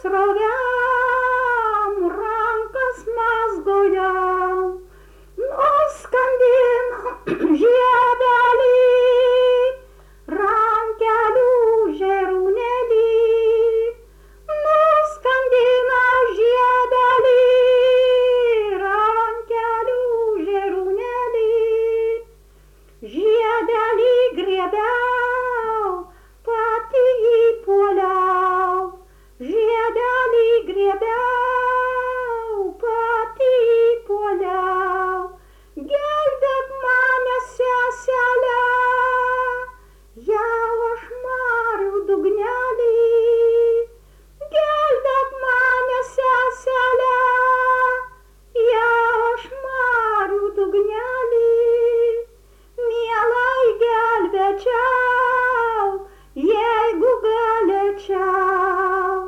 srovėm rankas mazgojam, nuskandinam žiebelį, rankelių žerūnėlį, nuskandina žiebelį, rankelių žerūnėlį, žiedelį griebiau, pati jį puoliau, žiedelį griebiau, pati jį puoliau, gelbėk mane seselę, jau aš marių dugnelį, gelbėk mane seselę, jau aš marių dugnelį, mielai gelbėčiau, jeigu galėčiau,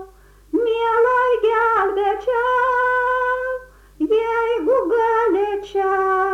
mielai gelbėčiau, jeigu galėčiau.